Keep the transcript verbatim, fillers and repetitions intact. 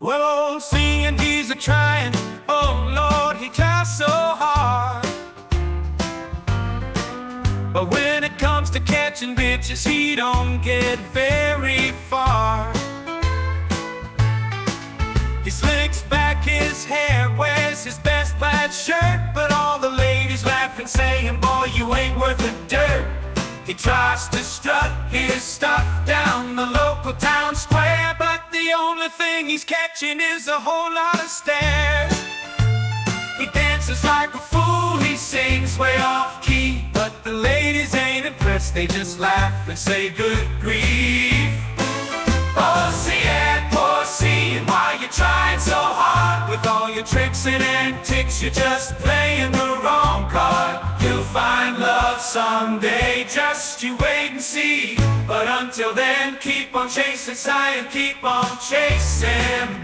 Well, old seeing he's a trying, oh Lord, he tries so hard. But when it comes to catching bitches, he don't get very far. He slicks back his hair, wears his best plaid shirt, but all the ladies laugh and saying, boy, you ain't worth a dirt. He tries to strut his stuff down the local town square, but the only thing he's catching is a whole lot of stares. He dances like a fool, he sings way off key, but the ladies ain't impressed, they just laugh and say good grief. Pussy and pussy, and why you trying so hard? With all your tricks and antics, you're just playing the wrong card. You'll find love someday, just you wait and see. But until then, keep on chasing, sigh, and keep on chasing.